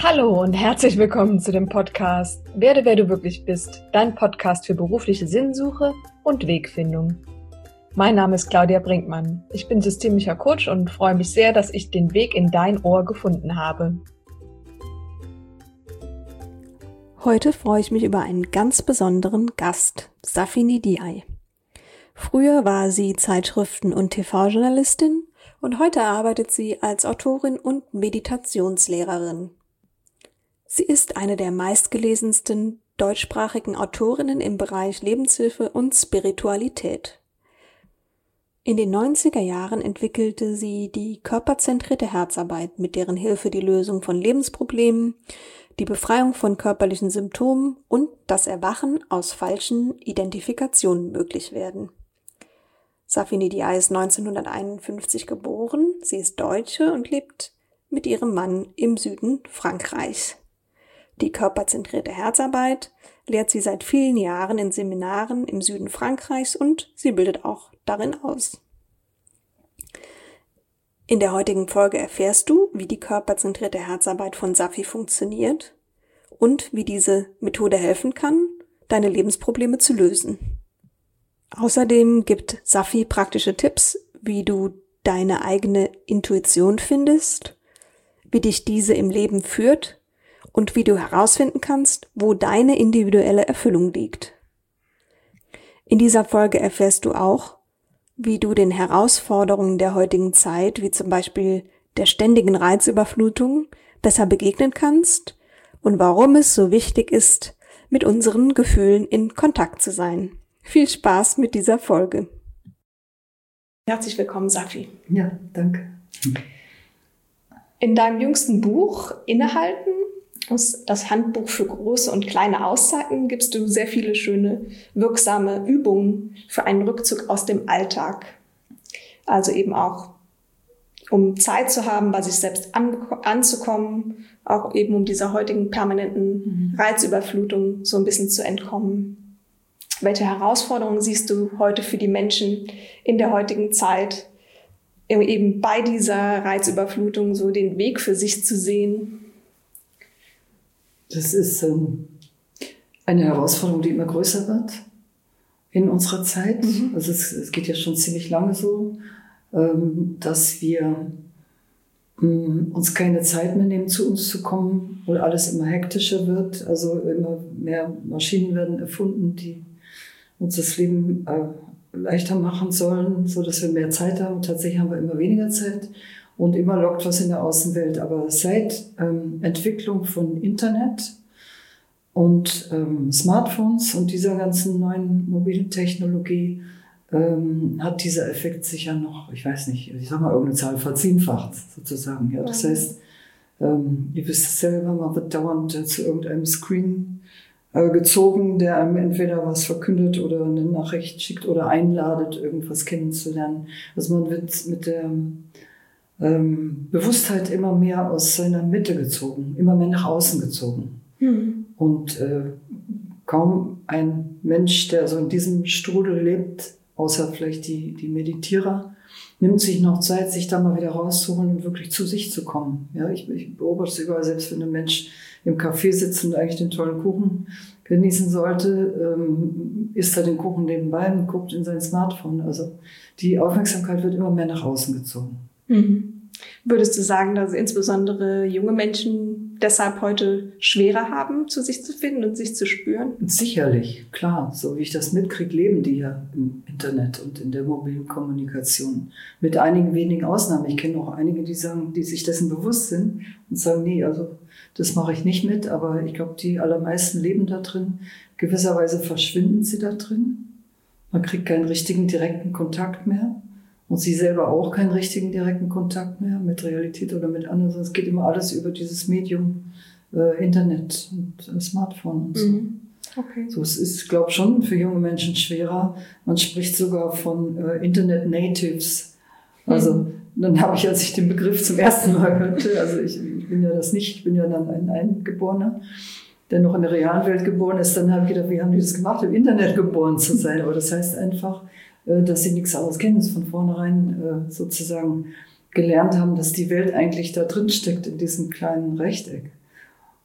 Hallo und herzlich willkommen zu dem Podcast Werde, wer du wirklich bist, dein Podcast für berufliche Sinnsuche und Wegfindung. Mein Name ist Claudia Brinkmann. Ich bin systemischer Coach und freue mich sehr, dass ich den Weg in dein Ohr gefunden habe. Heute freue ich mich über einen ganz besonderen Gast, Safini Diay. Früher war sie Zeitschriften- und TV-Journalistin und heute arbeitet sie als Autorin und Meditationslehrerin. Sie ist eine der meistgelesensten deutschsprachigen Autorinnen im Bereich Lebenshilfe und Spiritualität. In den 90er Jahren entwickelte sie die körperzentrierte Herzarbeit, mit deren Hilfe die Lösung von Lebensproblemen, die Befreiung von körperlichen Symptomen und das Erwachen aus falschen Identifikationen möglich werden. Safini Diay ist 1951 geboren, sie ist Deutsche und lebt mit ihrem Mann im Süden Frankreichs. Die körperzentrierte Herzarbeit lehrt sie seit vielen Jahren in Seminaren im Süden Frankreichs und sie bildet auch darin aus. In der heutigen Folge erfährst du, wie die körperzentrierte Herzarbeit von Safi funktioniert und wie diese Methode helfen kann, deine Lebensprobleme zu lösen. Außerdem gibt Safi praktische Tipps, wie du deine eigene Intuition findest, wie dich diese im Leben führt und wie du herausfinden kannst, wo deine individuelle Erfüllung liegt. In dieser Folge erfährst du auch, wie du den Herausforderungen der heutigen Zeit, wie zum Beispiel der ständigen Reizüberflutung, besser begegnen kannst und warum es so wichtig ist, mit unseren Gefühlen in Kontakt zu sein. Viel Spaß mit dieser Folge. Herzlich willkommen, Safi. Ja, danke. In deinem jüngsten Buch Innehalten, das Handbuch für große und kleine Auszeiten, gibst du sehr viele schöne, wirksame Übungen für einen Rückzug aus dem Alltag. Also eben auch, um Zeit zu haben, bei sich selbst anzukommen, auch eben um dieser heutigen permanenten Reizüberflutung so ein bisschen zu entkommen. Welche Herausforderungen siehst du heute für die Menschen in der heutigen Zeit, eben bei dieser Reizüberflutung so den Weg für sich zu sehen? Das ist eine Herausforderung, die immer größer wird in unserer Zeit. Also es geht ja schon ziemlich lange so, dass wir uns keine Zeit mehr nehmen, zu uns zu kommen, weil alles immer hektischer wird. Also immer mehr Maschinen werden erfunden, die uns das Leben leichter machen sollen, so dass wir mehr Zeit haben. Und tatsächlich haben wir immer weniger Zeit. Und immer lockt was in der Außenwelt. Aber seit Entwicklung von Internet und Smartphones und dieser ganzen neuen mobilen Technologie hat dieser Effekt sich ja noch, ich weiß nicht, ich sag mal irgendeine Zahl verzehnfacht sozusagen. Ja, das heißt, ihr wisst es selber, man wird dauernd zu irgendeinem Screen gezogen, der einem entweder was verkündet oder eine Nachricht schickt oder einladet, irgendwas kennenzulernen. Also man wird mit der Bewusstheit immer mehr aus seiner Mitte gezogen, immer mehr nach außen gezogen. Und kaum ein Mensch, der so in diesem Strudel lebt, außer vielleicht die Meditierer, nimmt sich noch Zeit, sich da mal wieder rauszuholen und wirklich zu sich zu kommen. Ja, ich beobachte es überall, selbst wenn ein Mensch im Café sitzt und eigentlich den tollen Kuchen genießen sollte, isst er den Kuchen nebenbei und guckt in sein Smartphone. Also die Aufmerksamkeit wird immer mehr nach außen gezogen. Würdest du sagen, dass insbesondere junge Menschen deshalb heute schwerer haben, zu sich zu finden und sich zu spüren? Sicherlich, klar. So wie ich das mitkriege, leben die ja im Internet und in der mobilen Kommunikation. Mit einigen wenigen Ausnahmen. Ich kenne auch einige, die sagen, die sich dessen bewusst sind und sagen, nee, also das mache ich nicht mit. Aber ich glaube, die allermeisten leben da drin. Gewisserweise verschwinden sie da drin. Man kriegt keinen richtigen, direkten Kontakt mehr. Und sie selber auch keinen richtigen, direkten Kontakt mehr mit Realität oder mit anderen. Es geht immer alles über dieses Medium Internet und Smartphone und so. Okay. So, es ist, glaube ich, schon für junge Menschen schwerer. Man spricht sogar von Internet Natives. Also dann habe ich, als ich den Begriff zum ersten Mal hörte, also ich bin ja das nicht, ich bin ja dann ein Eingeborener, der noch in der realen Welt geboren ist, dann habe ich gedacht, wie haben die das gemacht, im Internet geboren zu sein? Aber das heißt einfach, dass sie nichts anderes kennen, dass von vornherein sozusagen gelernt haben, dass die Welt eigentlich da drin steckt, in diesem kleinen Rechteck.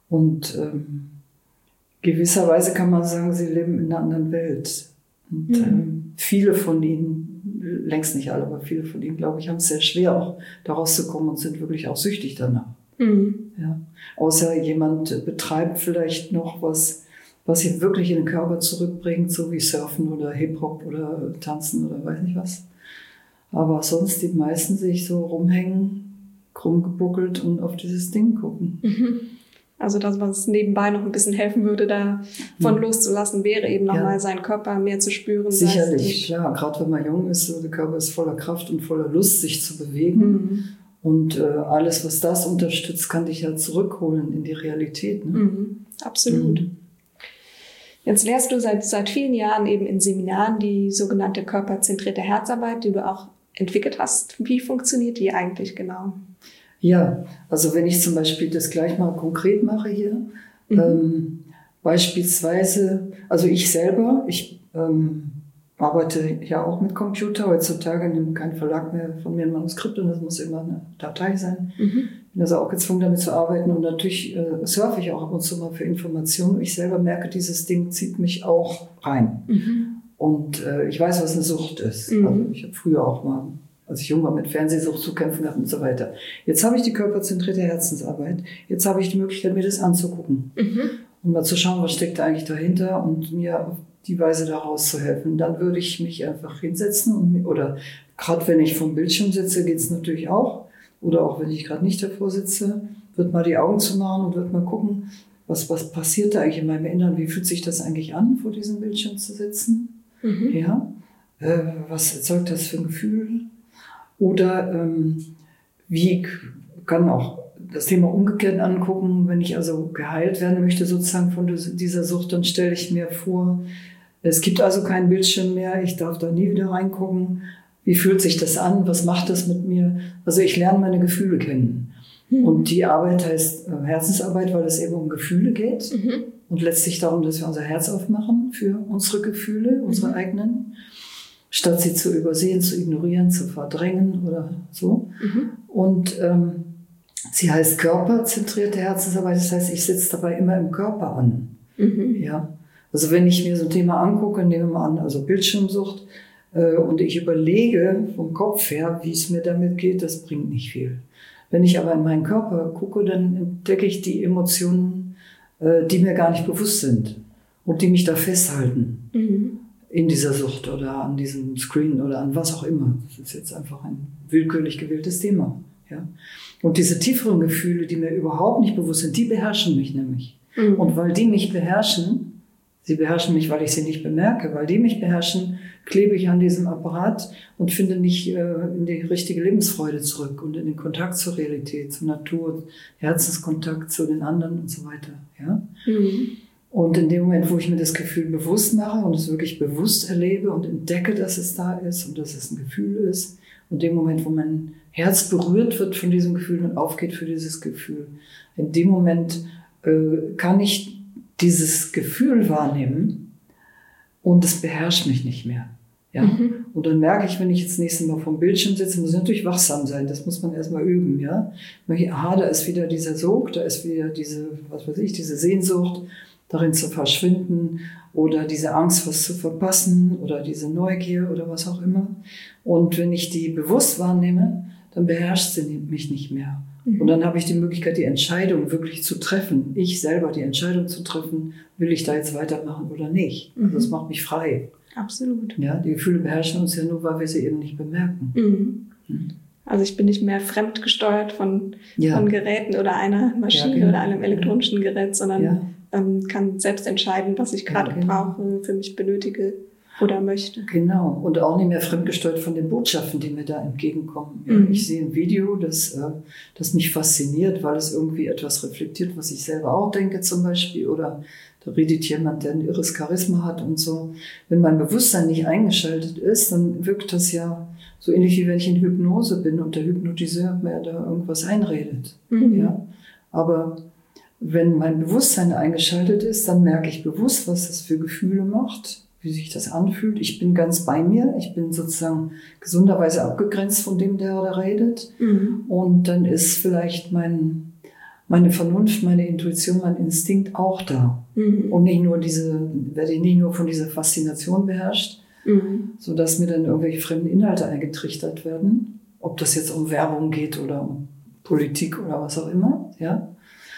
Und gewisserweise kann man sagen, sie leben in einer anderen Welt. Und viele von ihnen, längst nicht alle, aber viele von ihnen, glaube ich, haben es sehr schwer, auch da rauszukommen und sind wirklich auch süchtig danach. Ja. Außer jemand betreibt vielleicht noch was sie wirklich in den Körper zurückbringt, so wie Surfen oder Hip-Hop oder Tanzen oder weiß nicht was. Aber sonst die meisten sich so rumhängen, krumm gebuckelt und auf dieses Ding gucken. Also das, was nebenbei noch ein bisschen helfen würde, davon loszulassen, wäre eben nochmal seinen Körper mehr zu spüren. Sicherlich, klar. Gerade wenn man jung ist, so der Körper ist voller Kraft und voller Lust, sich zu bewegen. Und alles, was das unterstützt, kann dich ja zurückholen in die Realität. Ne? Absolut. Jetzt lehrst du seit vielen Jahren eben in Seminaren die sogenannte körperzentrierte Herzarbeit, die du auch entwickelt hast. Wie funktioniert die eigentlich genau? Ja, also wenn ich zum Beispiel das gleich mal konkret mache hier, beispielsweise, also ich selber, ich arbeite ja auch mit Computer. Heutzutage nimmt kein Verlag mehr von mir ein Manuskript und das muss immer eine Datei sein. Bin also auch gezwungen, damit zu arbeiten und natürlich surfe ich auch ab und zu mal für Informationen. Ich selber merke, dieses Ding zieht mich auch rein. Und ich weiß, was eine Sucht ist. Also ich habe früher auch mal, als ich jung war, mit Fernsehsucht zu kämpfen gehabt und so weiter. Jetzt habe ich die körperzentrierte Herzensarbeit. Jetzt habe ich die Möglichkeit, mir das anzugucken. Und mal zu schauen, was steckt da eigentlich dahinter und mir auf die Weise daraus zu helfen. Dann würde ich mich einfach hinsetzen oder gerade wenn ich vom Bildschirm sitze, geht es natürlich auch. Oder auch wenn ich gerade nicht davor sitze, wird mal die Augen zu machen und wird mal gucken, was passiert da eigentlich in meinem Inneren, wie fühlt sich das eigentlich an, vor diesem Bildschirm zu sitzen? Ja? Was erzeugt das für ein Gefühl? Oder wie kann auch das Thema umgekehrt angucken, wenn ich also geheilt werden möchte sozusagen von dieser Sucht, dann stelle ich mir vor, es gibt also keinen Bildschirm mehr, ich darf da nie wieder reingucken. Wie fühlt sich das an? Was macht das mit mir? Also ich lerne meine Gefühle kennen. Und die Arbeit heißt Herzensarbeit, weil es eben um Gefühle geht und letztlich darum, dass wir unser Herz aufmachen für unsere Gefühle, unsere eigenen, statt sie zu übersehen, zu ignorieren, zu verdrängen oder so. Und sie heißt körperzentrierte Herzensarbeit, das heißt, ich sitze dabei immer im Körper an. Ja? Also wenn ich mir so ein Thema angucke, nehmen wir mal an, also Bildschirmsucht, und ich überlege vom Kopf her, wie es mir damit geht, das bringt nicht viel. Wenn ich aber in meinen Körper gucke, dann entdecke ich die Emotionen, die mir gar nicht bewusst sind und die mich da festhalten in dieser Sucht oder an diesem Screen oder an was auch immer. Das ist jetzt einfach ein willkürlich gewähltes Thema. Ja? Und diese tieferen Gefühle, die mir überhaupt nicht bewusst sind, die beherrschen mich nämlich. Und weil die mich beherrschen, sie beherrschen mich, weil ich sie nicht bemerke, weil die mich beherrschen, klebe ich an diesem Apparat und finde nicht in die richtige Lebensfreude zurück und in den Kontakt zur Realität, zur Natur, Herzenskontakt zu den anderen und so weiter. Ja? Und in dem Moment, wo ich mir das Gefühl bewusst mache und es wirklich bewusst erlebe und entdecke, dass es da ist und dass es ein Gefühl ist, und in dem Moment, wo mein Herz berührt wird von diesem Gefühl und aufgeht für dieses Gefühl, in dem Moment kann ich dieses Gefühl wahrnehmen und es beherrscht mich nicht mehr. Ja? Und dann merke ich, wenn ich jetzt nächstes Mal vom Bildschirm sitze, muss ich natürlich wachsam sein. Das muss man erstmal üben. Ja? Da ist wieder dieser Sog, da ist wieder diese Sehnsucht, darin zu verschwinden oder diese Angst, was zu verpassen oder diese Neugier oder was auch immer. Und wenn ich die bewusst wahrnehme, dann beherrscht sie mich nicht mehr. Und dann habe ich die Möglichkeit, die Entscheidung wirklich zu treffen. Ich selber die Entscheidung zu treffen, will ich da jetzt weitermachen oder nicht. Also das macht mich frei. Absolut. Ja, die Gefühle beherrschen uns ja nur, weil wir sie eben nicht bemerken. Also ich bin nicht mehr fremdgesteuert von Geräten oder einer Maschine oder einem elektronischen Gerät, sondern kann selbst entscheiden, was ich gerade brauche, für mich benötige oder möchte. Genau. Und auch nicht mehr fremdgesteuert von den Botschaften, die mir da entgegenkommen. Ja, ich sehe ein Video, das mich fasziniert, weil es irgendwie etwas reflektiert, was ich selber auch denke zum Beispiel. Oder da redet jemand, der ein irres Charisma hat und so. Wenn mein Bewusstsein nicht eingeschaltet ist, dann wirkt das ja so ähnlich, wie wenn ich in Hypnose bin und der Hypnotiseur mir da irgendwas einredet. Ja? Aber wenn mein Bewusstsein eingeschaltet ist, dann merke ich bewusst, was das für Gefühle macht, wie sich das anfühlt. Ich bin ganz bei mir. Ich bin sozusagen gesunderweise abgegrenzt von dem, der da redet. Und dann ist vielleicht mein meine Vernunft, meine Intuition, mein Instinkt auch da. Und werde ich nicht nur von dieser Faszination beherrscht, sodass mir dann irgendwelche fremden Inhalte eingetrichtert werden, ob das jetzt um Werbung geht oder um Politik oder was auch immer, ja,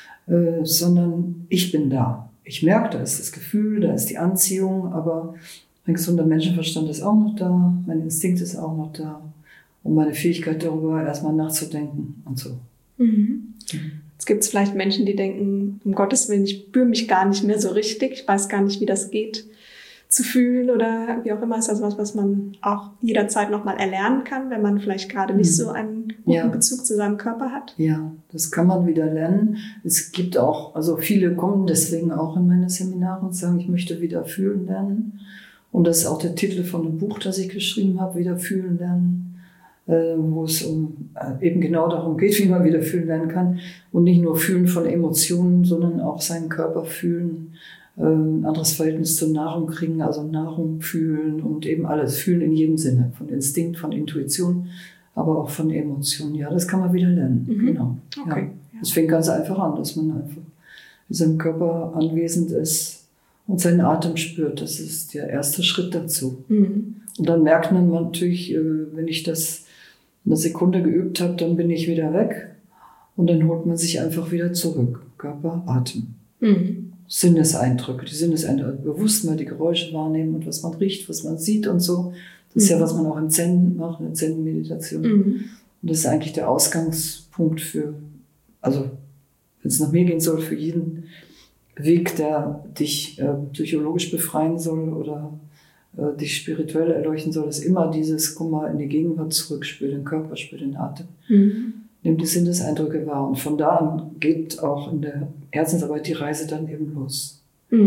sondern ich bin da. Ich merke, da ist das Gefühl, da ist die Anziehung, aber mein gesunder Menschenverstand ist auch noch da, mein Instinkt ist auch noch da und meine Fähigkeit darüber erstmal nachzudenken und so. Jetzt gibt es vielleicht Menschen, die denken, um Gottes Willen, ich spüre mich gar nicht mehr so richtig, ich weiß gar nicht, wie das geht, zu fühlen oder wie auch immer. Ist das was man auch jederzeit nochmal erlernen kann, wenn man vielleicht gerade nicht so einen guten Bezug zu seinem Körper hat? Ja, das kann man wieder lernen. Es gibt auch, also viele kommen deswegen auch in meine Seminare und sagen, ich möchte wieder fühlen lernen. Und das ist auch der Titel von einem Buch, das ich geschrieben habe, wieder fühlen lernen, wo es eben genau darum geht, wie man wieder fühlen lernen kann. Und nicht nur fühlen von Emotionen, sondern auch seinen Körper fühlen, ein anderes Verhältnis zur Nahrung kriegen, also Nahrung fühlen und eben alles fühlen in jedem Sinne, von Instinkt, von Intuition, aber auch von Emotionen. Ja, das kann man wieder lernen. Genau. Okay. Ja. Das fängt ganz einfach an, dass man einfach in seinem Körper anwesend ist und seinen Atem spürt. Das ist der erste Schritt dazu. Und dann merkt man natürlich, wenn ich das eine Sekunde geübt habe, dann bin ich wieder weg und dann holt man sich einfach wieder zurück. Körper, Atem. Sinneseindrücke, bewusst mal die Geräusche wahrnehmen und was man riecht, was man sieht und so. Das ist ja, was man auch im Zen macht, in der Zen-Meditation. Und das ist eigentlich der Ausgangspunkt also wenn es nach mir gehen soll, für jeden Weg, der dich psychologisch befreien soll oder dich spirituell erleuchten soll, ist immer dieses, komm mal in die Gegenwart zurück, spür den Körper, spür den Atem. Nimm die Sinneseindrücke wahr. Und von da an geht auch in der Herzensarbeit die Reise dann eben los.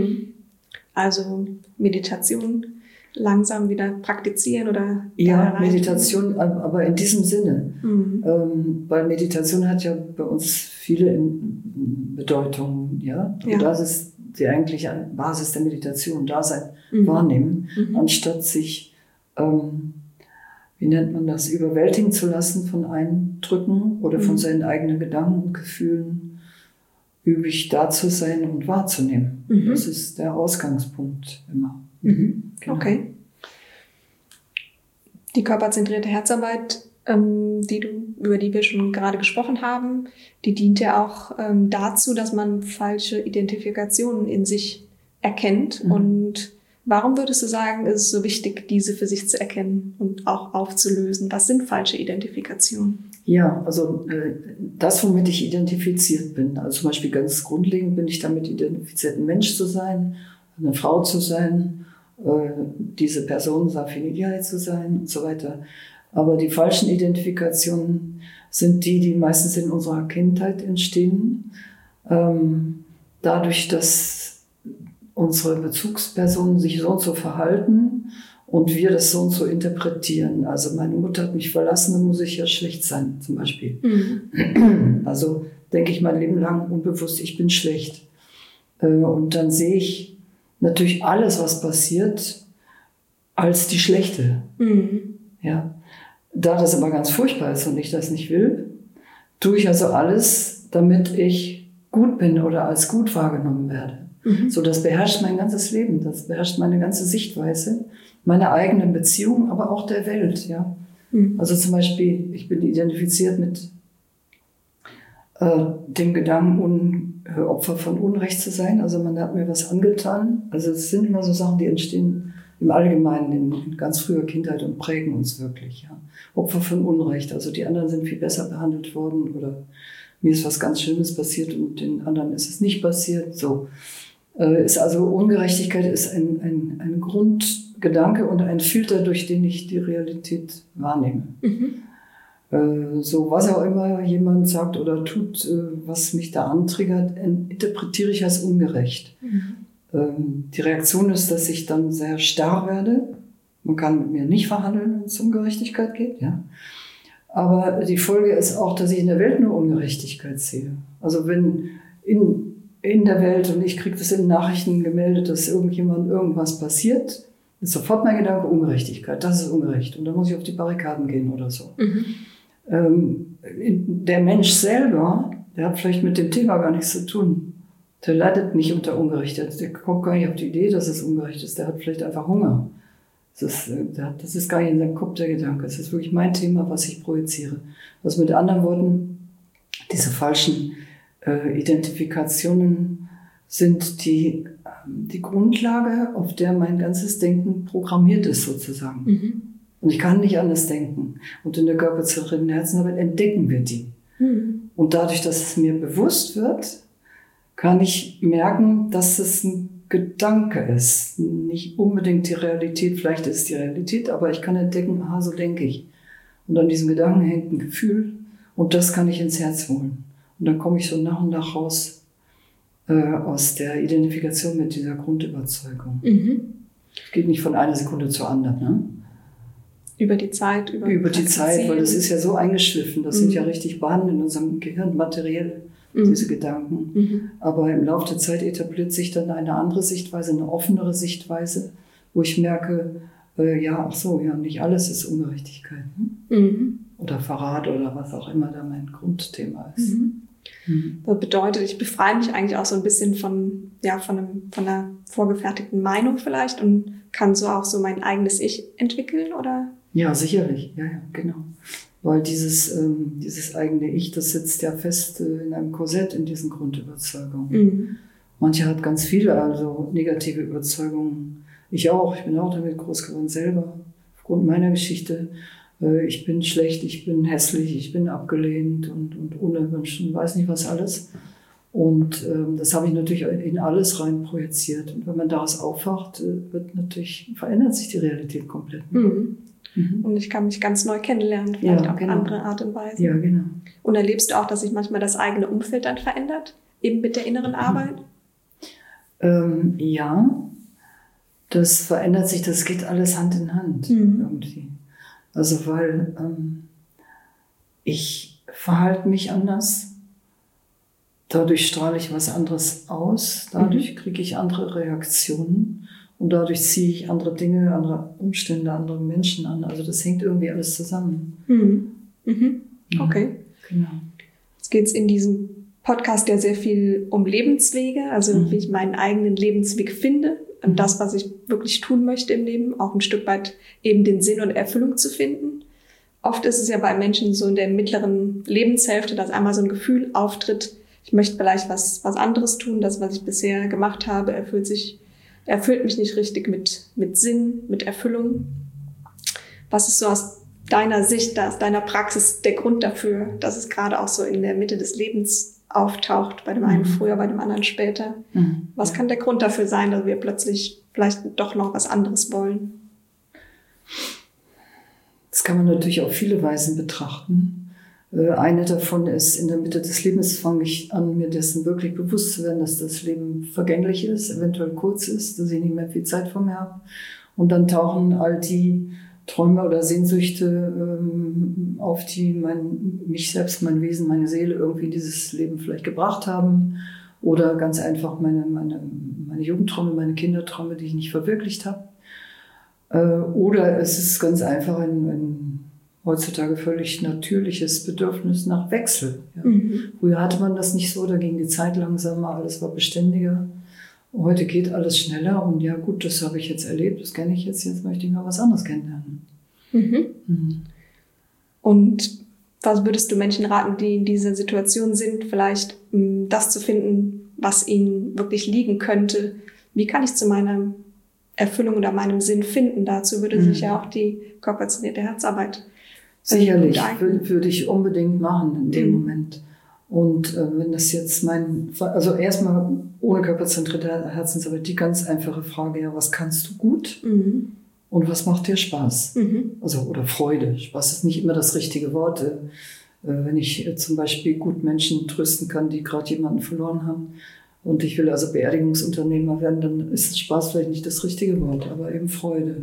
Also Meditation langsam wieder praktizieren oder? Ja, Meditation, aber in diesem Sinne. Weil Meditation hat ja bei uns viele Bedeutungen. Ja? Und das ist die eigentliche Basis der Meditation, Dasein wahrnehmen, anstatt sich wie nennt man das, überwältigen zu lassen von Eindrücken oder von seinen eigenen Gedanken und Gefühlen, übe ich da zu sein und wahrzunehmen. Das ist der Ausgangspunkt immer. Genau. Okay. Die körperzentrierte Herzarbeit, über die wir schon gerade gesprochen haben, die dient ja auch dazu, dass man falsche Identifikationen in sich erkennt. Und warum würdest du sagen, ist es so wichtig, diese für sich zu erkennen und auch aufzulösen? Was sind falsche Identifikationen? Ja, also das, womit ich identifiziert bin. Also zum Beispiel ganz grundlegend bin ich damit identifiziert, ein Mensch zu sein, eine Frau zu sein, diese Person Safini Diay zu sein und so weiter. Aber die falschen Identifikationen sind die meistens in unserer Kindheit entstehen. Dadurch, dass unsere Bezugspersonen sich so und so verhalten und wir das so und so interpretieren. Also meine Mutter hat mich verlassen, dann muss ich ja schlecht sein, zum Beispiel. Also denke ich mein Leben lang unbewusst, ich bin schlecht. Und dann sehe ich natürlich alles, was passiert, als die Schlechte. Ja. Da das aber ganz furchtbar ist und ich das nicht will, tue ich also alles, damit ich gut bin oder als gut wahrgenommen werde. So, das beherrscht mein ganzes Leben, das beherrscht meine ganze Sichtweise, meine eigenen Beziehungen, aber auch der Welt. Ja. Also zum Beispiel, ich bin identifiziert mit dem Gedanken, Opfer von Unrecht zu sein. Also man hat mir was angetan. Also es sind immer so Sachen, die entstehen im Allgemeinen in ganz früher Kindheit und prägen uns wirklich. Ja. Opfer von Unrecht. Also die anderen sind viel besser behandelt worden oder mir ist was ganz Schlimmes passiert und den anderen ist es nicht passiert. So ist also Ungerechtigkeit ist ein Grundgedanke und ein Filter, durch den ich die Realität wahrnehme. So was auch immer jemand sagt oder tut, was mich da antriggert, interpretiere ich als ungerecht. Die Reaktion ist, dass ich dann sehr starr werde. Man kann mit mir nicht verhandeln, wenn es um Gerechtigkeit geht. Ja. Aber die Folge ist auch, dass ich in der Welt nur Ungerechtigkeit sehe. Also wenn in der Welt, und ich kriege das in Nachrichten gemeldet, dass irgendjemand irgendwas passiert, ist sofort mein Gedanke Ungerechtigkeit. Das ist ungerecht. Und dann muss ich auf die Barrikaden gehen oder so. Der Mensch selber der hat vielleicht mit dem Thema gar nichts zu tun. Der leidet nicht unter Ungerecht. Der kommt gar nicht auf die Idee, dass es ungerecht ist. Der hat vielleicht einfach Hunger. Das ist gar nicht in seinem Kopf der Gedanke. Es ist wirklich mein Thema, was ich projiziere. Also mit anderen Worten, diese falschen Identifikationen sind die Grundlage, auf der mein ganzes Denken programmiert ist sozusagen. Mhm. Und ich kann nicht anders denken. Und in der körperzentrierten Herzensarbeit entdecken wir die. Mhm. Und dadurch, dass es mir bewusst wird, kann ich merken, dass es ein Gedanke ist. Nicht unbedingt die Realität, vielleicht ist es die Realität, aber ich kann entdecken, aha, so denke ich. Und an diesem Gedanken hängt ein Gefühl und das kann ich ins Herz holen. Und dann komme ich so nach und nach raus aus der Identifikation mit dieser Grundüberzeugung. Mhm. Geht nicht von einer Sekunde zur anderen, ne? Über die Zeit. Über die Zeit, weil das ist ja so eingeschliffen. Das sind ja richtig Bahnen in unserem Gehirn, materiell, diese Gedanken. Mhm. Aber im Laufe der Zeit etabliert sich dann eine andere Sichtweise, eine offenere Sichtweise, wo ich merke, nicht alles ist Ungerechtigkeit. Mhm. Oder Verrat oder was auch immer da mein Grundthema ist. Mhm. Das bedeutet, ich befreie mich eigentlich auch so ein bisschen von einer vorgefertigten Meinung vielleicht und kann so auch so mein eigenes Ich entwickeln, oder? Ja, sicherlich. Ja, genau. Weil dieses eigene Ich, das sitzt ja fest in einem Korsett in diesen Grundüberzeugungen. Mhm. Manche hat ganz viele, also negative Überzeugungen. Ich bin auch damit groß geworden selber, aufgrund meiner Geschichte. Ich bin schlecht, ich bin hässlich, ich bin abgelehnt und unerwünscht und weiß nicht was alles. Und das habe ich natürlich in alles rein projiziert. Und wenn man daraus aufwacht, verändert sich die Realität komplett. Mhm. Mhm. Und ich kann mich ganz neu kennenlernen, vielleicht auf eine andere Art und Weise. Ja, genau. Und erlebst du auch, dass sich manchmal das eigene Umfeld dann verändert, eben mit der inneren Arbeit? Ja, das verändert sich, das geht alles Hand in Hand irgendwie. Also weil ich verhalte mich anders, dadurch strahle ich was anderes aus, dadurch kriege ich andere Reaktionen und dadurch ziehe ich andere Dinge, andere Umstände, andere Menschen an. Also das hängt irgendwie alles zusammen. Mhm. Mhm. Okay. Genau. Jetzt geht es in diesem Podcast ja sehr viel um Lebenswege, also wie ich meinen eigenen Lebensweg finde und das, was ich wirklich tun möchte im Leben, auch ein Stück weit eben den Sinn und Erfüllung zu finden. Oft ist es ja bei Menschen so in der mittleren Lebenshälfte, dass einmal so ein Gefühl auftritt, ich möchte vielleicht was anderes tun, das, was ich bisher gemacht habe, erfüllt mich nicht richtig mit Sinn, mit Erfüllung. Was ist so aus deiner Sicht, aus deiner Praxis der Grund dafür, dass es gerade auch so in der Mitte des Lebens auftaucht, bei dem einen früher, bei dem anderen später? Was kann der Grund dafür sein, dass wir plötzlich vielleicht doch noch was anderes wollen? Das kann man natürlich auf viele Weisen betrachten. Eine davon ist, in der Mitte des Lebens fange ich an, mir dessen wirklich bewusst zu werden, dass das Leben vergänglich ist, eventuell kurz ist, dass ich nicht mehr viel Zeit vor mir habe. Und dann tauchen all die Träume oder Sehnsüchte auf, die mich selbst, mein Wesen, meine Seele irgendwie in dieses Leben vielleicht gebracht haben. Oder ganz einfach meine Jugendträume, meine Kinderträume, die ich nicht verwirklicht habe. Oder es ist ganz einfach ein heutzutage völlig natürliches Bedürfnis nach Wechsel. Ja. Früher hatte man das nicht so, da ging die Zeit langsamer, alles war beständiger. Heute geht alles schneller und ja gut, das habe ich jetzt erlebt, das kenne ich jetzt möchte ich mal was anderes kennenlernen. Und was würdest du Menschen raten, die in dieser Situation sind, vielleicht das zu finden, was ihnen wirklich liegen könnte? Wie kann ich zu meiner Erfüllung oder meinem Sinn finden? Dazu würde sich ja auch die körperzentrierte Herzarbeit sicherlich, würde ich unbedingt machen in dem Moment. Und wenn das jetzt also erstmal ohne körperzentrierte Herzensarbeit die ganz einfache Frage, ja, was kannst du gut und was macht dir Spaß? Also, oder Freude. Spaß ist nicht immer das richtige Wort. Wenn ich zum Beispiel gut Menschen trösten kann, die gerade jemanden verloren haben und ich will also Beerdigungsunternehmer werden, dann ist Spaß vielleicht nicht das richtige Wort, aber eben Freude.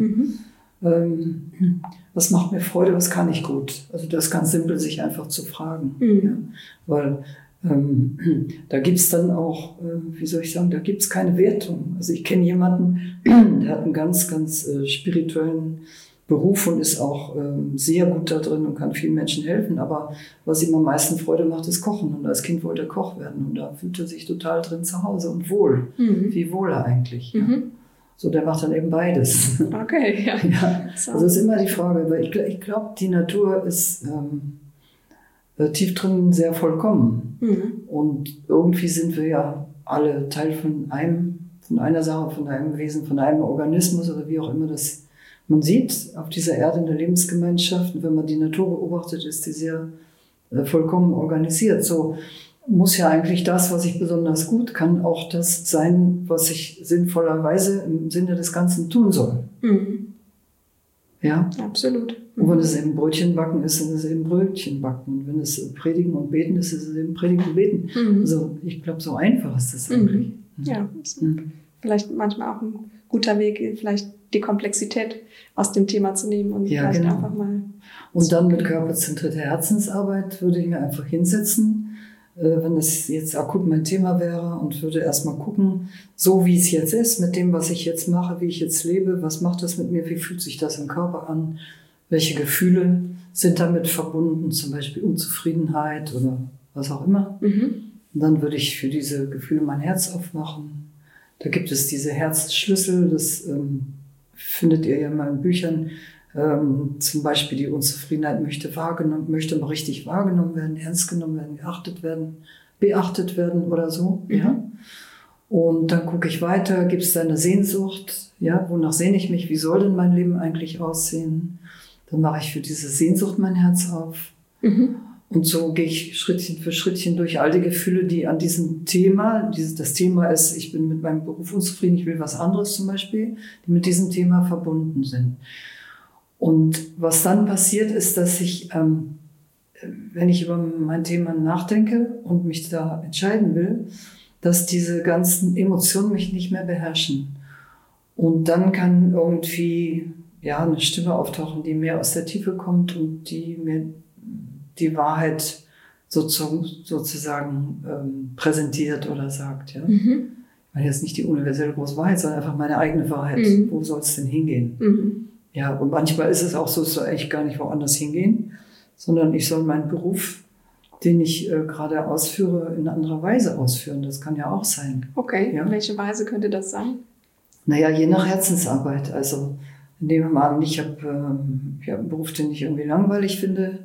Was macht mir Freude, was kann ich gut? Also das ist ganz simpel, sich einfach zu fragen. Ja? Weil da gibt's dann auch, da gibt's keine Wertung. Also ich kenne jemanden, der hat einen ganz, ganz spirituellen Beruf und ist auch sehr gut da drin und kann vielen Menschen helfen. Aber was ihm am meisten Freude macht, ist Kochen. Und als Kind wollte er Koch werden. Und da fühlt er sich total drin zu Hause und wohl. Wie wohl er eigentlich. Ja. So, der macht dann eben beides. Okay, ja. Ja. Also ist immer die Frage, weil ich glaube, die Natur ist tief drin sehr vollkommen. Und irgendwie sind wir ja alle Teil von einer Sache, von einem Wesen, von einem Organismus oder wie auch immer das man sieht. Auf dieser Erde in der Lebensgemeinschaft, und wenn man die Natur beobachtet, ist die sehr vollkommen organisiert. So muss ja eigentlich das, was ich besonders gut kann, auch das sein, was ich sinnvollerweise im Sinne des Ganzen tun soll. Ja? Absolut. Und wenn es eben Brötchen backen ist, dann ist es eben Brötchen backen. Und wenn es Predigen und Beten ist, ist es eben Predigen und Beten. Also ich glaube, so einfach ist das eigentlich. Ja, vielleicht manchmal auch ein guter Weg, vielleicht die Komplexität aus dem Thema zu nehmen und vielleicht einfach mal. Und dann mit körperzentrierter Herzensarbeit würde ich mir einfach hinsetzen, wenn es jetzt akut mein Thema wäre, und würde erstmal gucken, so wie es jetzt ist, mit dem, was ich jetzt mache, wie ich jetzt lebe, was macht das mit mir, wie fühlt sich das im Körper an, welche Gefühle sind damit verbunden, zum Beispiel Unzufriedenheit oder was auch immer. Und dann würde ich für diese Gefühle mein Herz aufmachen. Da gibt es diese Herzschlüssel, das findet ihr ja in meinen Büchern. Zum Beispiel die Unzufriedenheit möchte mal richtig wahrgenommen werden, ernst genommen werden, beachtet werden oder so. Ja. Und dann gucke ich weiter, gibt es da eine Sehnsucht? Ja, wonach sehne ich mich? Wie soll denn mein Leben eigentlich aussehen? Dann mache ich für diese Sehnsucht mein Herz auf. Und so gehe ich Schrittchen für Schrittchen durch all die Gefühle, die an diesem Thema, das Thema ist, ich bin mit meinem Beruf unzufrieden, ich will was anderes zum Beispiel, die mit diesem Thema verbunden sind. Und was dann passiert ist, dass ich, wenn ich über mein Thema nachdenke und mich da entscheiden will, dass diese ganzen Emotionen mich nicht mehr beherrschen. Und dann kann irgendwie eine Stimme auftauchen, die mehr aus der Tiefe kommt und die mir die Wahrheit sozusagen präsentiert oder sagt. Ja? Weil jetzt nicht die universelle große Wahrheit, sondern einfach meine eigene Wahrheit. Wo soll es denn hingehen? Ja, und manchmal ist es auch so, es soll eigentlich gar nicht woanders hingehen, sondern ich soll meinen Beruf, den ich gerade ausführe, in anderer Weise ausführen. Das kann ja auch sein. Okay, ja? Welche Weise könnte das sein? Naja, je nach Herzensarbeit. Also nehmen wir mal an, ich habe einen Beruf, den ich irgendwie langweilig finde,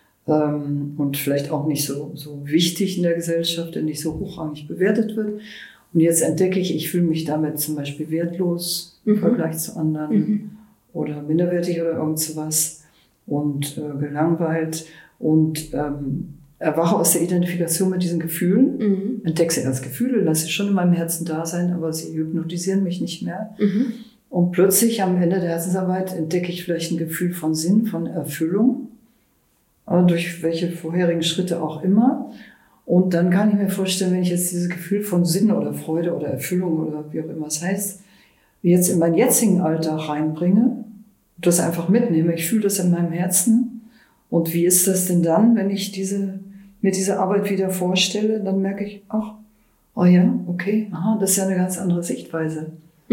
und vielleicht auch nicht so wichtig in der Gesellschaft, der nicht so hochrangig bewertet wird. Und jetzt entdecke ich fühle mich damit zum Beispiel wertlos im Vergleich zu anderen oder minderwertig oder irgend sowas und gelangweilt und erwache aus der Identifikation mit diesen Gefühlen, entdecke sie als Gefühle, lasse sie schon in meinem Herzen da sein, aber sie hypnotisieren mich nicht mehr. Und plötzlich am Ende der Herzensarbeit entdecke ich vielleicht ein Gefühl von Sinn, von Erfüllung, durch welche vorherigen Schritte auch immer. Und dann kann ich mir vorstellen, wenn ich jetzt dieses Gefühl von Sinn oder Freude oder Erfüllung oder wie auch immer es heißt, jetzt in meinen jetzigen Alltag reinbringe, das einfach mitnehme, ich fühle das in meinem Herzen. Und wie ist das denn dann, wenn ich mir diese Arbeit wieder vorstelle, dann merke ich, oh ja, okay, das ist ja eine ganz andere Sichtweise.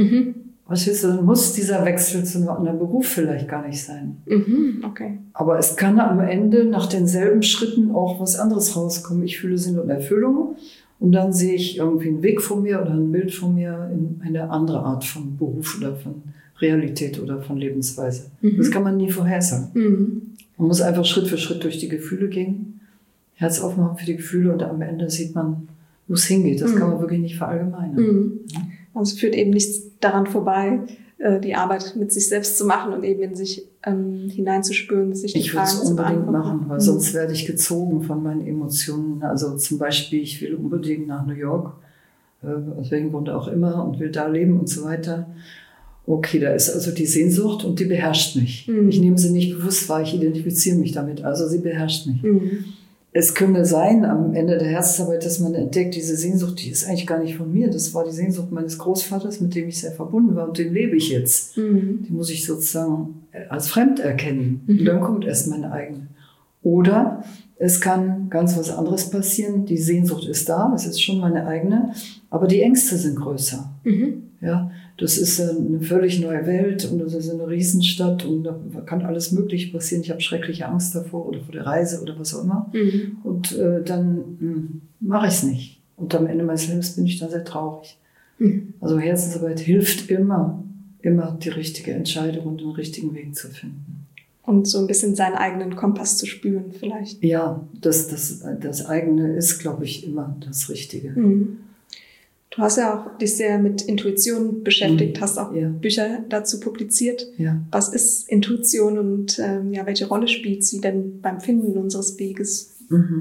Was willst du, dann muss dieser Wechsel zu einem anderen Beruf vielleicht gar nicht sein. Okay. Aber es kann am Ende nach denselben Schritten auch was anderes rauskommen. Ich fühle Sinn und Erfüllung und dann sehe ich irgendwie einen Weg vor mir oder ein Bild vor mir in eine andere Art von Beruf oder von Realität oder von Lebensweise. Das kann man nie vorhersagen. Man muss einfach Schritt für Schritt durch die Gefühle gehen, Herz aufmachen für die Gefühle und am Ende sieht man, wo es hingeht. Das kann man wirklich nicht verallgemeinern. Also es führt eben nichts daran vorbei, die Arbeit mit sich selbst zu machen und eben in sich hineinzuspüren, sich die Fragen zu beantworten. Ich würde es unbedingt machen, weil sonst werde ich gezogen von meinen Emotionen. Also zum Beispiel, ich will unbedingt nach New York, aus welchem Grund auch immer, und will da leben und so weiter. Okay, da ist also die Sehnsucht und die beherrscht mich. Ich nehme sie nicht bewusst wahr, ich identifiziere mich damit, also sie beherrscht mich. Es könnte sein, am Ende der Herzensarbeit, dass man entdeckt, diese Sehnsucht, die ist eigentlich gar nicht von mir. Das war die Sehnsucht meines Großvaters, mit dem ich sehr verbunden war und den lebe ich jetzt. Die muss ich sozusagen als fremd erkennen. Und dann kommt erst meine eigene. Oder es kann ganz was anderes passieren. Die Sehnsucht ist da, es ist schon meine eigene, aber die Ängste sind größer. Ja, das ist eine völlig neue Welt und das ist eine Riesenstadt und da kann alles Mögliche passieren. Ich habe schreckliche Angst davor oder vor der Reise oder was auch immer. Und dann mache ich es nicht. Und am Ende meines Lebens bin ich dann sehr traurig. Also Herzensarbeit hilft immer die richtige Entscheidung und den richtigen Weg zu finden. Und so ein bisschen seinen eigenen Kompass zu spüren vielleicht. Ja, das eigene ist, glaube ich, immer das Richtige. Du hast ja auch dich sehr mit Intuition beschäftigt, hast auch Bücher dazu publiziert. Ja. Was ist Intuition und welche Rolle spielt sie denn beim Finden unseres Weges?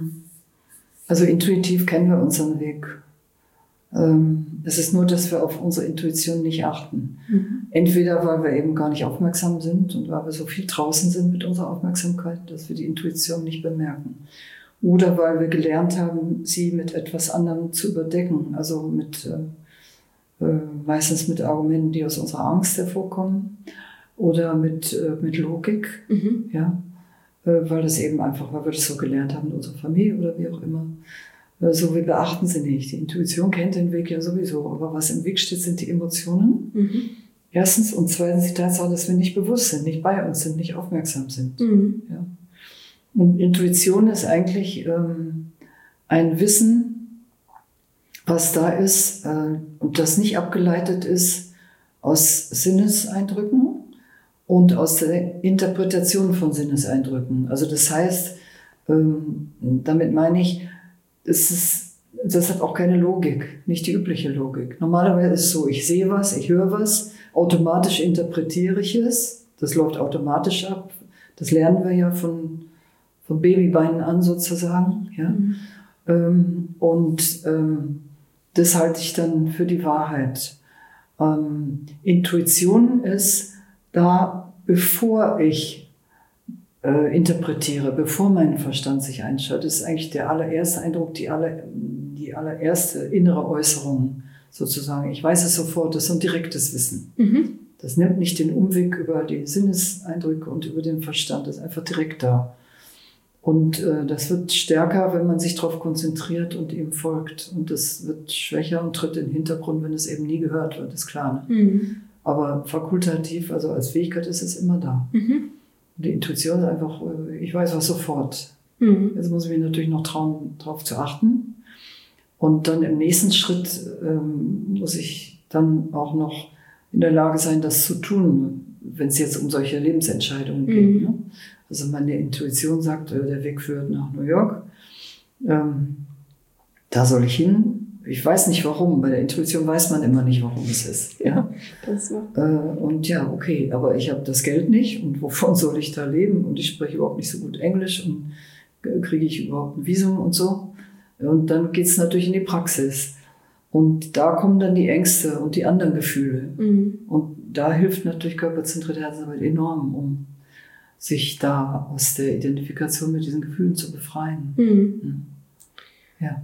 Also intuitiv kennen wir unseren Weg. Es ist nur, dass wir auf unsere Intuition nicht achten. Entweder, weil wir eben gar nicht aufmerksam sind und weil wir so viel draußen sind mit unserer Aufmerksamkeit, dass wir die Intuition nicht bemerken. Oder weil wir gelernt haben, sie mit etwas anderem zu überdecken. Also meistens mit Argumenten, die aus unserer Angst hervorkommen. Oder mit Logik. Ja, weil das eben einfach, weil wir das so gelernt haben in unserer Familie oder wie auch immer. So, wir beachten sie nicht. Die Intuition kennt den Weg ja sowieso. Aber was im Weg steht, sind die Emotionen. Erstens. Und zweitens die Tatsache, dass wir nicht bewusst sind, nicht bei uns sind, nicht aufmerksam sind. Ja. Und Intuition ist eigentlich ein Wissen, was da ist und das nicht abgeleitet ist aus Sinneseindrücken und aus der Interpretation von Sinneseindrücken. Also das heißt, damit meine ich, das hat auch keine Logik, nicht die übliche Logik. Normalerweise ist es so, ich sehe was, ich höre was, automatisch interpretiere ich es, das läuft automatisch ab. Das lernen wir ja von Babybeinen an sozusagen. Ja? Das halte ich dann für die Wahrheit. Intuition ist da, bevor ich interpretiere, bevor mein Verstand sich einschaltet. Das ist eigentlich der allererste Eindruck, die allererste innere Äußerung sozusagen. Ich weiß es sofort, das ist ein direktes Wissen. Das nimmt nicht den Umweg über die Sinneseindrücke und über den Verstand, das ist einfach direkt da. Und das wird stärker, wenn man sich darauf konzentriert und ihm folgt. Und das wird schwächer und tritt in den Hintergrund, wenn es eben nie gehört wird, ist klar. Ne? Aber fakultativ, also als Fähigkeit ist es immer da. Die Intuition ist einfach, ich weiß was sofort. Jetzt muss ich mich natürlich noch trauen, darauf zu achten. Und dann im nächsten Schritt muss ich dann auch noch in der Lage sein, das zu tun, wenn es jetzt um solche Lebensentscheidungen geht. Ne? Also meine Intuition sagt, der Weg führt nach New York. Da soll ich hin. Ich weiß nicht warum. Bei der Intuition weiß man immer nicht, warum es ist. Ja? Und ja, okay, aber ich habe das Geld nicht und wovon soll ich da leben? Und ich spreche überhaupt nicht so gut Englisch und kriege ich überhaupt ein Visum und so. Und dann geht es natürlich in die Praxis. Und da kommen dann die Ängste und die anderen Gefühle. Und da hilft natürlich körperzentrierte Herzensarbeit enorm, um sich da aus der Identifikation mit diesen Gefühlen zu befreien. Ja.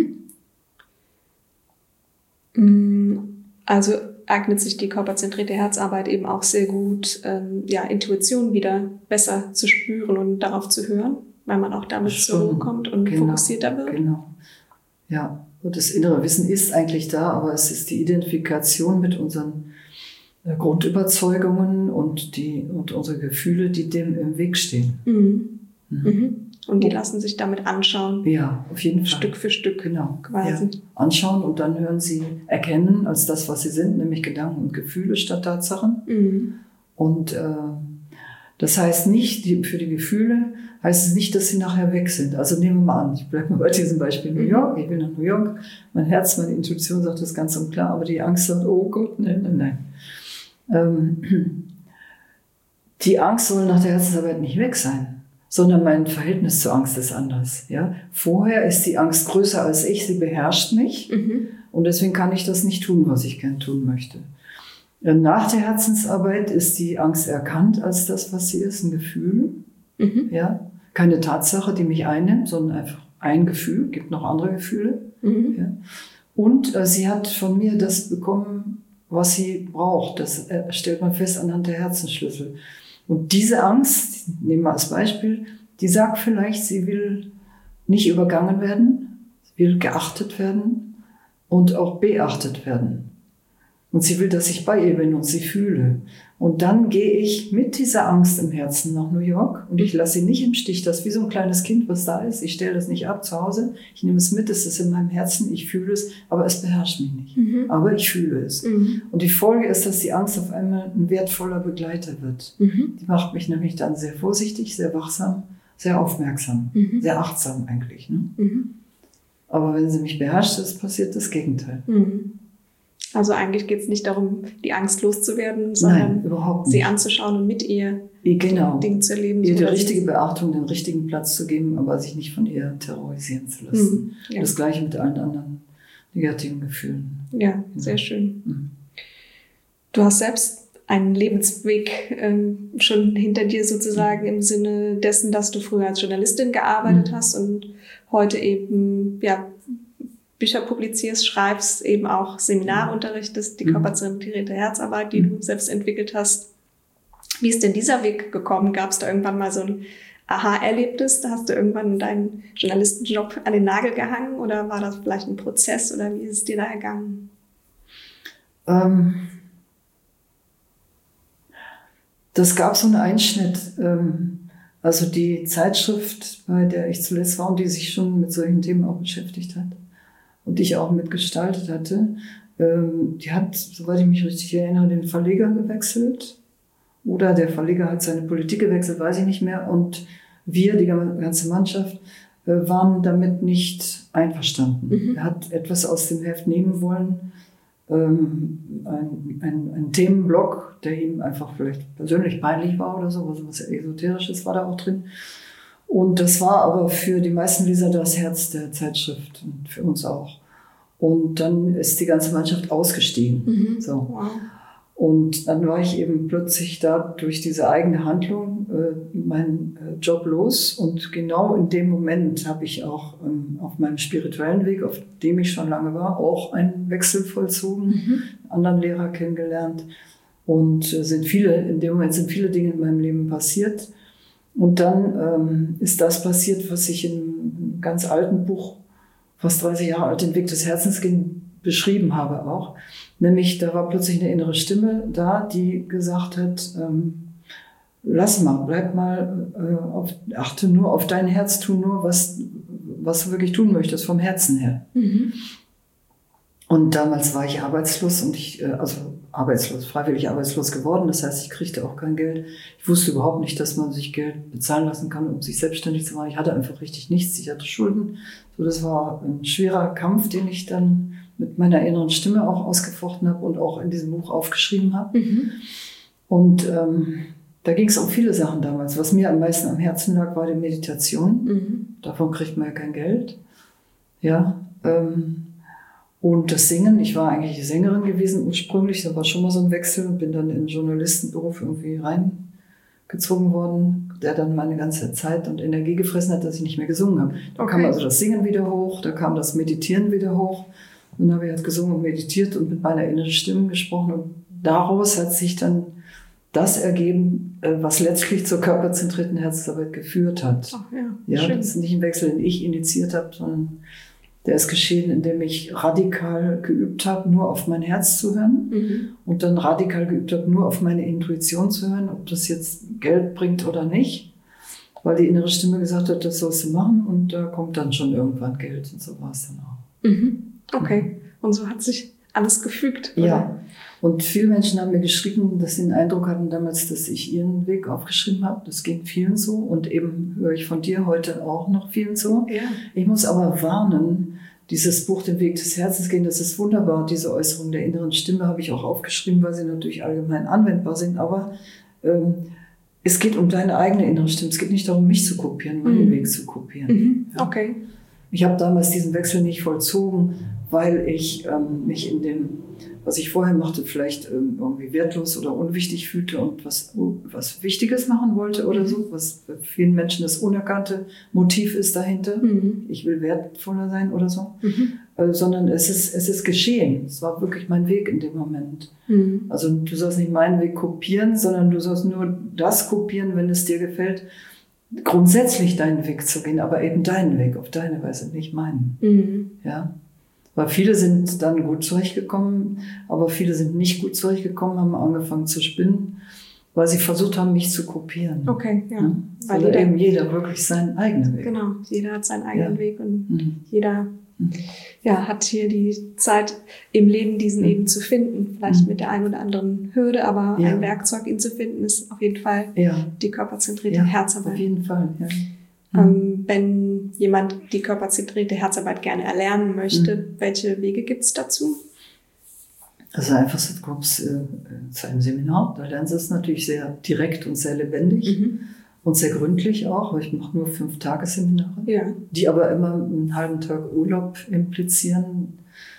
Also eignet sich die körperzentrierte Herzarbeit eben auch sehr gut, Intuition wieder besser zu spüren und darauf zu hören, weil man auch damit zur Ruhe kommt und fokussierter wird. Genau, ja. Und das innere Wissen ist eigentlich da, aber es ist die Identifikation mit unseren Grundüberzeugungen und unsere Gefühle, die dem im Weg stehen. Und die lassen sich damit anschauen. Ja, auf jeden Fall. Stück für Stück. Genau. Quasi. Ja. Anschauen und dann hören sie erkennen als das, was sie sind, nämlich Gedanken und Gefühle statt Tatsachen. Und das heißt nicht, für die Gefühle heißt es nicht, dass sie nachher weg sind. Also nehmen wir mal an, ich bleibe mal bei diesem Beispiel New York. Ich will nach New York. Mein Herz, meine Intuition sagt das ganz und klar, aber die Angst sagt, oh Gott, nein. Die Angst soll nach der Herzensarbeit nicht weg sein, sondern mein Verhältnis zur Angst ist anders. Ja? Vorher ist die Angst größer als ich, sie beherrscht mich und deswegen kann ich das nicht tun, was ich gern tun möchte. Nach der Herzensarbeit ist die Angst erkannt als das, was sie ist, ein Gefühl. Ja? Keine Tatsache, die mich einnimmt, sondern einfach ein Gefühl, gibt noch andere Gefühle. Ja? Und sie hat von mir das bekommen, was sie braucht. Das stellt man fest anhand der Herzensschlüssel. Und diese Angst, nehmen wir als Beispiel, Die sagt vielleicht, sie will nicht übergangen werden, will geachtet werden und auch beachtet werden. Und sie will, dass ich bei ihr bin und sie fühle. Und dann gehe ich mit dieser Angst im Herzen nach New York und ich lasse sie nicht im Stich. Das ist wie so ein kleines Kind, was da ist. Ich stelle das nicht ab zu Hause. Ich nehme es mit, es ist in meinem Herzen, ich fühle es, aber es beherrscht mich nicht. Aber ich fühle es. Und die Folge ist, dass die Angst auf einmal ein wertvoller Begleiter wird. Die macht mich nämlich dann sehr vorsichtig, sehr wachsam, sehr aufmerksam, sehr achtsam eigentlich. Ne? Aber wenn sie mich beherrscht, ist passiert das Gegenteil. Also eigentlich geht es nicht darum, die Angst loszuwerden, sondern sie anzuschauen und mit ihr Dinge zu erleben. Ihr die richtige Beachtung, den richtigen Platz zu geben, aber sich nicht von ihr terrorisieren zu lassen. Ja. Das Gleiche mit allen anderen negativen Gefühlen. Ja, sehr schön. Du hast selbst einen Lebensweg schon hinter dir sozusagen im Sinne dessen, dass du früher als Journalistin gearbeitet hast und heute eben Bücher publizierst, schreibst, eben auch Seminare unterrichtest, die körperzentrierte Herzarbeit, die du selbst entwickelt hast. Wie ist denn dieser Weg gekommen? Gab es da irgendwann mal so ein Aha-Erlebnis? Da hast du irgendwann deinen Journalistenjob an den Nagel gehangen oder war das vielleicht ein Prozess oder wie ist es dir da ergangen? Das gab so einen Einschnitt. Also die Zeitschrift, bei der ich zuletzt war und die sich schon mit solchen Themen auch beschäftigt hat, und die ich auch mitgestaltet hatte, die hat, soweit ich mich richtig erinnere, den Verleger gewechselt. Oder der Verleger hat seine Politik gewechselt, weiß ich nicht mehr. Und wir, die ganze Mannschaft, waren damit nicht einverstanden. Er hat etwas aus dem Heft nehmen wollen, ein Themenblock, der ihm einfach vielleicht persönlich peinlich war oder so, was Esoterisches war da auch drin. Und das war aber für die meisten Leser das Herz der Zeitschrift und für uns auch. Und dann ist die ganze Mannschaft ausgestiegen. So. Wow. Und dann war ich eben plötzlich da durch diese eigene Handlung meinen Job los. Und genau in dem Moment habe ich auch auf meinem spirituellen Weg, auf dem ich schon lange war, auch einen Wechsel vollzogen, einen anderen Lehrer kennengelernt. Und in dem Moment sind viele Dinge in meinem Leben passiert. Und dann ist das passiert, was ich in einem ganz alten Buch, fast 30 Jahre alt, den Weg des Herzens beschrieben habe auch. Nämlich, da war plötzlich eine innere Stimme da, die gesagt hat, lass mal, bleib mal, achte nur auf dein Herz, tu nur, was du wirklich tun möchtest, vom Herzen her. Und damals war ich arbeitslos und freiwillig arbeitslos geworden. Das heißt, ich kriegte auch kein Geld. Ich wusste überhaupt nicht, dass man sich Geld bezahlen lassen kann, um sich selbstständig zu machen. Ich hatte einfach richtig nichts. Ich hatte Schulden. So, das war ein schwerer Kampf, den ich dann mit meiner inneren Stimme auch ausgefochten habe und auch in diesem Buch aufgeschrieben habe. Und da ging es um viele Sachen damals. Was mir am meisten am Herzen lag, war die Meditation. Davon kriegt man ja kein Geld. Ja. Und das Singen, ich war eigentlich Sängerin gewesen ursprünglich, da war schon mal so ein Wechsel und bin dann in den Journalistenberuf irgendwie reingezogen worden, der dann meine ganze Zeit und Energie gefressen hat, dass ich nicht mehr gesungen habe. Da kam also das Singen wieder hoch, da kam das Meditieren wieder hoch. Und dann habe ich halt gesungen und meditiert und mit meiner inneren Stimme gesprochen und daraus hat sich dann das ergeben, was letztlich zur körperzentrierten Herzensarbeit geführt hat. Ach ja, ja, schön. das ist nicht ein Wechsel, den ich initiiert habe, sondern der ist geschehen, indem ich radikal geübt habe, nur auf mein Herz zu hören und dann radikal geübt habe, nur auf meine Intuition zu hören, ob das jetzt Geld bringt oder nicht, weil die innere Stimme gesagt hat, das sollst du machen und da kommt dann schon irgendwann Geld und so war es dann auch. Okay, und so hat sich alles gefügt, oder? Ja, und viele Menschen haben mir geschrieben, dass sie den Eindruck hatten damals, dass ich ihren Weg aufgeschrieben habe. Das ging vielen so und eben höre ich von dir heute auch noch vielen so. Ja. Ich muss aber warnen, dieses Buch, den Weg des Herzens gehen, das ist wunderbar. Diese Äußerung der inneren Stimme habe ich auch aufgeschrieben, weil sie natürlich allgemein anwendbar sind. Aber es geht um deine eigene innere Stimme. Es geht nicht darum, mich zu kopieren, meinen Weg zu kopieren. Ja. Okay. Ich habe damals diesen Wechsel nicht vollzogen, weil ich mich in dem, was ich vorher machte, vielleicht irgendwie wertlos oder unwichtig fühlte und was Wichtiges machen wollte oder so, was für vielen Menschen das unerkannte Motiv ist dahinter. Ich will wertvoller sein oder so. Sondern es ist geschehen. Es war wirklich mein Weg in dem Moment. Also du sollst nicht meinen Weg kopieren, sondern du sollst nur das kopieren, wenn es dir gefällt, grundsätzlich deinen Weg zu gehen, aber eben deinen Weg, auf deine Weise, nicht meinen. Mhm. Ja? Weil viele sind dann gut zurechtgekommen, aber viele sind nicht gut zurechtgekommen, haben angefangen zu spinnen, weil sie versucht haben, mich zu kopieren. Okay, ja. Ja? Weil eben jeder wirklich seinen eigenen Weg. Genau, jeder hat seinen eigenen Weg und jeder Mhm. hat hier die Zeit im Leben, diesen eben zu finden. Vielleicht mit der einen oder anderen Hürde, aber ein Werkzeug, ihn zu finden, ist auf jeden Fall die körperzentrierte Herzarbeit. Auf jeden Fall, ja. Wenn jemand die körperzentrierte Herzarbeit gerne erlernen möchte, welche Wege gibt es dazu? Also einfach, du kommst zu einem Seminar, da lernst du es natürlich sehr direkt und sehr lebendig und sehr gründlich auch, weil ich mache nur 5-Tage-Seminare, die aber immer einen halben Tag Urlaub implizieren,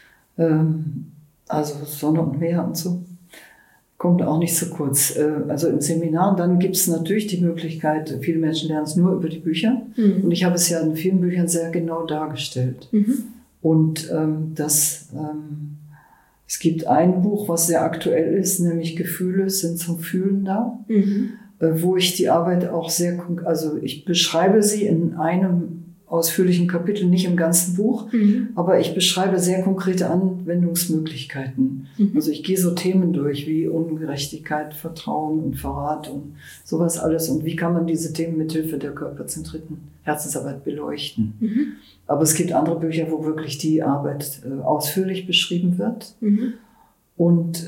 also Sonne und Meer und so. Kommt auch nicht so kurz. Also im Seminar, dann gibt es natürlich die Möglichkeit, viele Menschen lernen es nur über die Bücher. Und ich habe es ja in vielen Büchern sehr genau dargestellt. Und es gibt ein Buch, was sehr aktuell ist, nämlich Gefühle sind zum Fühlen da, wo ich die Arbeit auch also ich beschreibe sie in einem ausführlichen Kapitel, nicht im ganzen Buch, aber ich beschreibe sehr konkrete Anwendungsmöglichkeiten. Also ich gehe so Themen durch wie Ungerechtigkeit, Vertrauen und Verrat und sowas alles. Und wie kann man diese Themen mithilfe der körperzentrierten Herzensarbeit beleuchten? Aber es gibt andere Bücher, wo wirklich die Arbeit ausführlich beschrieben wird. Und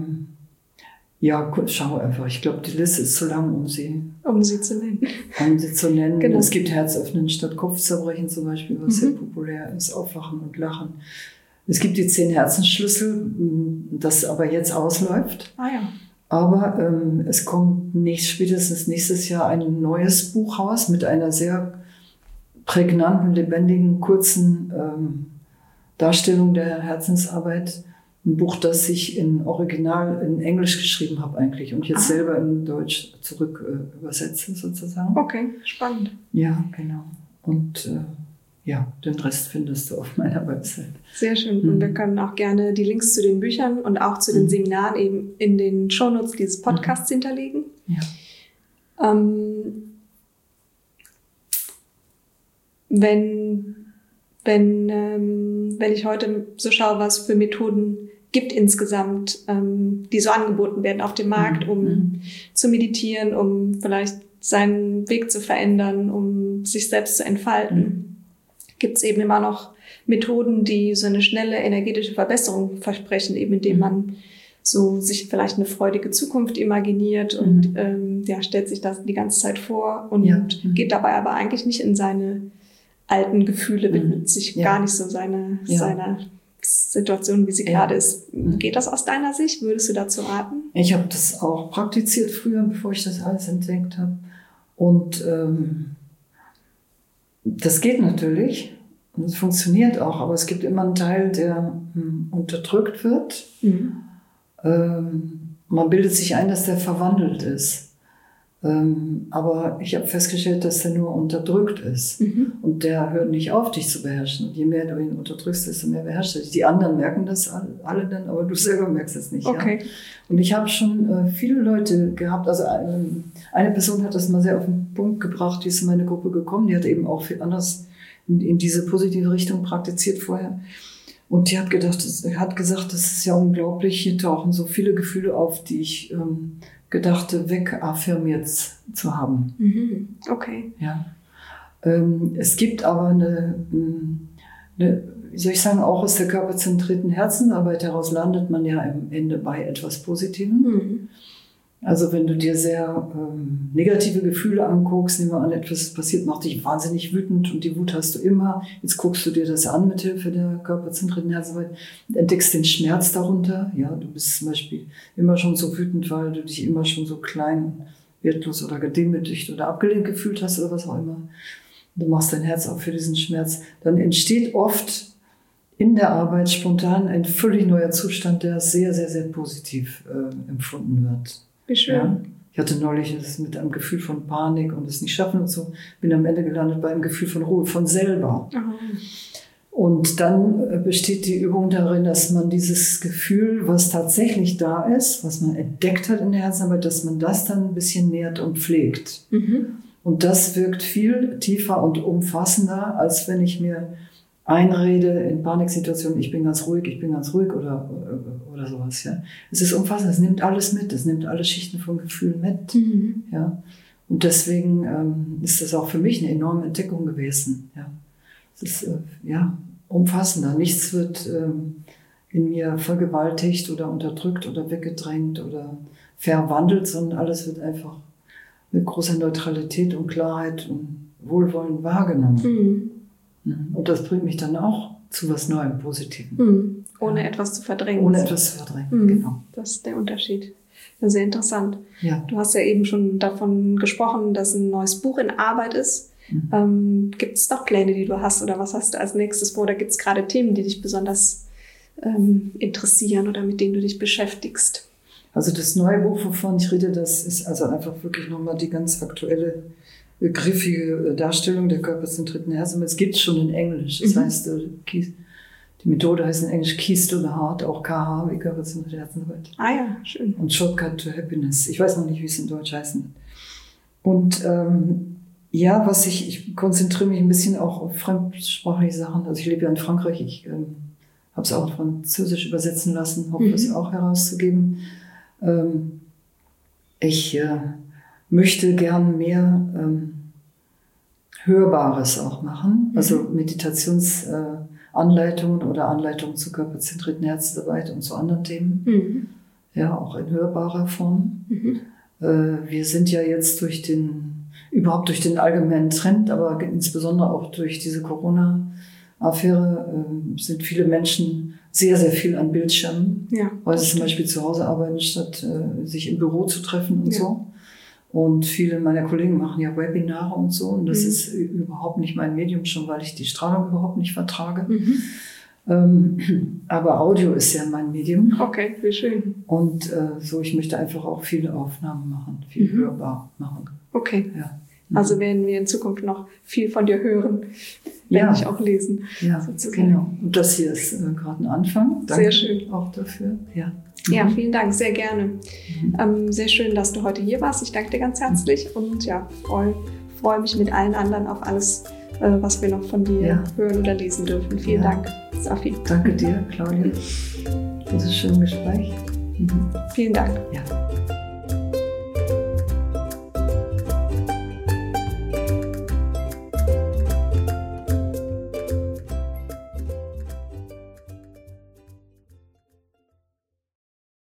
schau einfach. Ich glaube, die Liste ist zu lang, um sie zu nennen. Genau. Es gibt Herzöffnen statt Kopfzerbrechen zum Beispiel, was sehr populär ist. Aufwachen und Lachen. Es gibt die 10 Herzensschlüssel, das aber jetzt ausläuft. Aber es kommt spätestens nächstes Jahr ein neues Buch raus mit einer sehr prägnanten, lebendigen, kurzen Darstellung der Herzensarbeit. Ein Buch, das ich in Englisch geschrieben habe eigentlich und jetzt selber in Deutsch zurück übersetze sozusagen. Okay, spannend. Ja, genau. Und den Rest findest du auf meiner Website. Sehr schön. Und wir können auch gerne die Links zu den Büchern und auch zu den Seminaren eben in den Shownotes dieses Podcasts hinterlegen. Ja. Wenn ich heute so schaue, was für Methoden gibt insgesamt, die so angeboten werden auf dem Markt, um zu meditieren, um vielleicht seinen Weg zu verändern, um sich selbst zu entfalten, gibt es eben immer noch Methoden, die so eine schnelle energetische Verbesserung versprechen, eben indem man so sich vielleicht eine freudige Zukunft imaginiert und stellt sich das die ganze Zeit vor und geht dabei aber eigentlich nicht in seine alten Gefühle, widmet sich gar nicht so seiner Situation, wie sie gerade ist. Geht das aus deiner Sicht? Würdest du dazu raten? Ich habe das auch praktiziert früher, bevor ich das alles entdeckt habe. Und das geht natürlich und es funktioniert auch, aber es gibt immer einen Teil, der unterdrückt wird. Man bildet sich ein, dass der verwandelt ist. Aber ich habe festgestellt, dass der nur unterdrückt ist. Und der hört nicht auf, dich zu beherrschen. Und je mehr du ihn unterdrückst, desto mehr beherrscht er dich. Die anderen merken das alle dann, aber du selber merkst es nicht. Okay. Ja? Und ich habe schon viele Leute gehabt, also eine Person hat das mal sehr auf den Punkt gebracht, die ist in meine Gruppe gekommen, die hat eben auch viel anders in diese positive Richtung praktiziert vorher. Und die hat gesagt, das ist ja unglaublich, hier tauchen so viele Gefühle auf, die ich gedachte, wegaffirmiert zu haben. Okay. Ja. Es gibt aber eine, wie soll ich sagen, auch aus der körperzentrierten Herzensarbeit heraus landet man ja am Ende bei etwas Positivem. Also wenn du dir sehr negative Gefühle anguckst, nehmen wir an, etwas passiert, macht dich wahnsinnig wütend und die Wut hast du immer. Jetzt guckst du dir das an mit Hilfe der körperzentrierten Herzensarbeit und entdeckst den Schmerz darunter. Ja, du bist zum Beispiel immer schon so wütend, weil du dich immer schon so klein, wertlos oder gedemütigt oder abgelehnt gefühlt hast oder was auch immer. Du machst dein Herz auf für diesen Schmerz. Dann entsteht oft in der Arbeit spontan ein völlig neuer Zustand, der sehr, sehr, sehr positiv empfunden wird. Wie schön. Ja? Ich hatte neulich das mit einem Gefühl von Panik und es nicht schaffen und so. Bin am Ende gelandet bei einem Gefühl von Ruhe, von selber. Und dann besteht die Übung darin, dass man dieses Gefühl, was tatsächlich da ist, was man entdeckt hat in der Herzensarbeit, dass man das dann ein bisschen nährt und pflegt. Und das wirkt viel tiefer und umfassender, als wenn ich mir einrede in Paniksituationen, ich bin ganz ruhig oder sowas. Ja. Es ist umfassend, es nimmt alles mit, es nimmt alle Schichten von Gefühlen mit. Ja. Und deswegen ist das auch für mich eine enorme Entdeckung gewesen. Ja. Es ist umfassender. Nichts wird in mir vergewaltigt oder unterdrückt oder weggedrängt oder verwandelt, sondern alles wird einfach mit großer Neutralität und Klarheit und Wohlwollen wahrgenommen. Und das bringt mich dann auch zu was Neuem, Positivem. Ohne etwas zu verdrängen. Genau. Das ist der Unterschied. Ja, sehr interessant. Ja. Du hast ja eben schon davon gesprochen, dass ein neues Buch in Arbeit ist. Gibt es noch Pläne, die du hast, oder was hast du als nächstes vor? Oder gibt es gerade Themen, die dich besonders interessieren oder mit denen du dich beschäftigst? Also das neue Buch, wovon ich rede, das ist also einfach wirklich nochmal die ganz aktuelle, griffige Darstellung der körperzentrierten Herzarbeit. Es gibt es schon in Englisch. Das heißt, die Methode heißt in Englisch Keys to the Heart, auch KH wie körperzentrierte Herzarbeit. Ah ja, schön. Und Shortcut to Happiness. Ich weiß noch nicht, wie es in Deutsch heißen wird. Und ich konzentriere mich ein bisschen auch auf fremdsprachliche Sachen. Also ich lebe ja in Frankreich, ich habe es auch Französisch übersetzen lassen, hoffe es auch herauszugeben. Ich möchte gern mehr Hörbares auch machen, also Meditationsanleitungen oder Anleitungen zur körperzentrierten Herzarbeit und zu anderen Themen, ja, auch in hörbarer Form. Wir sind ja jetzt durch den allgemeinen Trend, aber insbesondere auch durch diese Corona-Affäre sind viele Menschen sehr, sehr viel an Bildschirmen, weil sie zum Beispiel zu Hause arbeiten, statt sich im Büro zu treffen und so. Und viele meiner Kollegen machen ja Webinare und so. Und das ist überhaupt nicht mein Medium, schon weil ich die Strahlung überhaupt nicht vertrage. Aber Audio ist ja mein Medium. Okay, wie schön. Und ich möchte einfach auch viele Aufnahmen machen, viel hörbar machen. Okay. Ja. Also werden wir in Zukunft noch viel von dir hören, werde ich auch lesen. Ja, sozusagen. Genau. Und das hier ist gerade ein Anfang. Danke sehr schön. Auch dafür. Ja. Ja, vielen Dank, sehr gerne. Sehr schön, dass du heute hier warst. Ich danke dir ganz herzlich und freue mich mit allen anderen auf alles, was wir noch von dir hören oder lesen dürfen. Vielen Dank, Safi. Danke dir, Claudia, für das schöne Gespräch. Vielen Dank. Ja.